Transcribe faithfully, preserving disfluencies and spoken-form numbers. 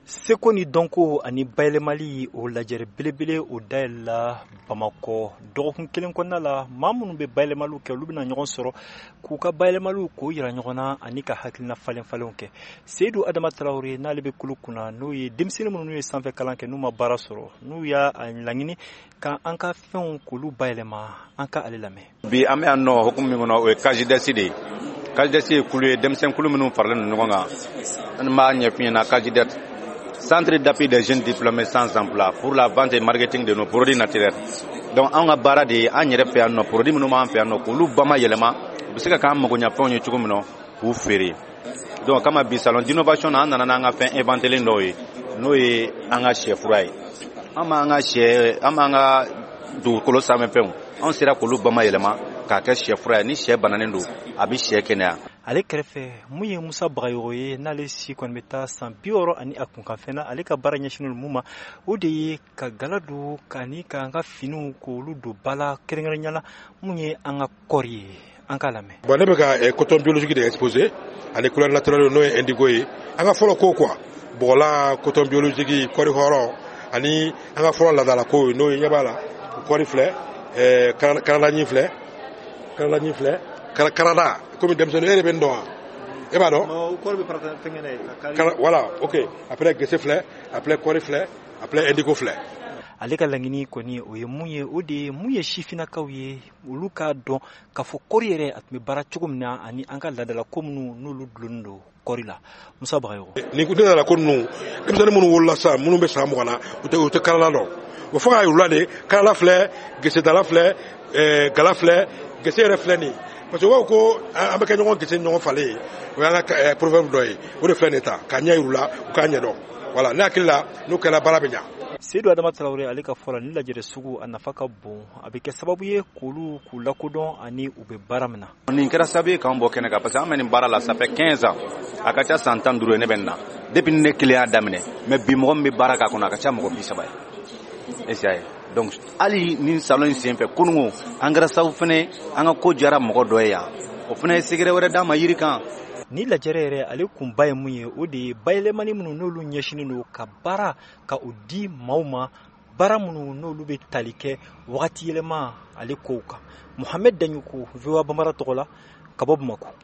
Seko ni dɔnko ani bayɛlɛmali o lajɛrɛ belebele o dayɛlɛla Bamakɔ dɔgɔkun kelen kɔnɔna la maa minnu bɛ bayɛlɛmaliw kɛ olu bɛna ɲɔgɔn sɔrɔ k'u ka bayɛlɛmaliw k'o yira ɲɔgɔn na ani ka hakilina falen falenw kɛ. Seyidu Adama Tarawele n'ale bɛ kulu kunna n'o ye denmisɛnnin minnu ye sanfɛ kalan kɛ n'u ma baara sɔrɔ n'u y'a laɲini ka an ka fɛnw k'olu bayɛlɛma an ka ale lamɛn. Bi an bɛ yan nɔ hukumu min kɔnɔ o ye Kajidɛsi de ye. Kajidɛsi ye kulu ye denmisɛnnin kulu minnu faralen don ɲɔgɔn kan an b'a ɲɛf'i ɲɛna Kajidɛsi Centre d'appui des jeunes diplômés sans emploi pour la vente et marketing de nos produits naturels. Donc an ka baara de an yɛrɛ fɛ yan nɔ produit minnu b'an fɛ yan nɔ k'olu bama yɛlɛma u bɛ se ka k'an magoɲɛfɛnw ye cogo min na k'u feere. Donc kama bi salon d'innovation na an nana n'an ka fɛn inventelen dɔw ye n'o ye an ka sɛfura ye. An b'an ka sɛ an b'an ka dugukolo sanfɛfɛnw an sera k'olu bama yɛlɛma k'a kɛ sɛfura ye ni sɛ bananen don a bɛ sɛ kɛnɛya. Ale kɛrɛfɛ mun ye Musa Bagayogo ye n'ale si kɔni bɛ taa san bi wɔɔrɔ ani a kunkanfɛn na ale ka baara ɲɛsinnen mun ma o de ye ka gala don k'ani ka an ka finiw k'olu don ba la kɛrɛnkɛrɛnnenya la mun ye an ka kɔɔri ye an k'a lamɛn. Bon ne bɛ ka coton biologique de exposer ani couleur naturelle n'o ye indigo ye an ka fɔlɔ ko quoi bɔgɔla coton biologique kɔɔri hɔrɔn ani an ka fɔlɔ laadala ko n'o ye ɲɛ b'a la kɔɔri filɛ ɛɛ karadaɲi filɛ karadaɲi filɛ karada comme denmisɛnnin e de bɛ n dɔn wa e b'a dɔn. non kɔɔri bɛ fara fɛnkɛ na ye. voilà ok après gese filɛ après kɔɔri filɛ après indigo filɛ. ale ka laɲini kɔni o ye mun ye o de ye mun ye sifinnakaw ye olu k'a dɔn k'a fɔ kɔɔri yɛrɛ a tun bɛ baara cogo min na ani an ka laadala ko minnu n'olu dulonnen don kɔɔri la. Musa Bagayogo. nin kun tɛ ko ninnu denmisɛnnin minnu wolola sisan minnu bɛ san mugan na u tɛ u tɛ karala dɔn o fo k'a yir'u la de karala filɛ gesedala filɛ ɛɛ gala filɛ gese yɛrɛ filɛ nin parce que u ko an bɛ kɛ ɲɔgɔn gese ɲɔgɔn falen ye o y'an ka proverbe dɔ ye o de filɛ nin ta k'a ɲɛ yir'u la u k'a ɲɛ dɔn voilà ne hakili la n'o kɛra baara bɛ ɲa. Seyidu Adama Tarawele ale ka fɔ la ni lajɛrɛ sugu a nafa ka bon a bɛ kɛ sababu ye k'olu k'u lakodɔn ani u bɛ baara min na. Nin kɛra sababu ye k'an bɔ kɛnɛ kan parce que an bɛ nin baara la ça fait quinze ans a ka ca san tan duuru ye ne bɛ nin na depuis ne kelen y'a daminɛ mais bi mɔgɔ min bɛ baara k'a kɔnɔ a ka ca mɔgɔ bi saba ye est-ce que donc hali nin salon in senfɛ kununko an kɛra sababu fɛnɛ an ka ko jara mɔgɔ dɔ ye yan o fɛnɛ ye sigɛrɛ wɛrɛ d'an ma yiri kan. Ni lajɛrɛ yɛrɛ ale kunba ye mun ye o de ye bayɛlɛmani minnu n'olu ɲɛsinnen don ka baara ka o di maaw ma baara minnu n'olu bɛ tali kɛ wagati yɛlɛma ale kow kan. Mohamed Daɲuku V O A Bambara tɔgɔ la ka bɔ Bamakɔ.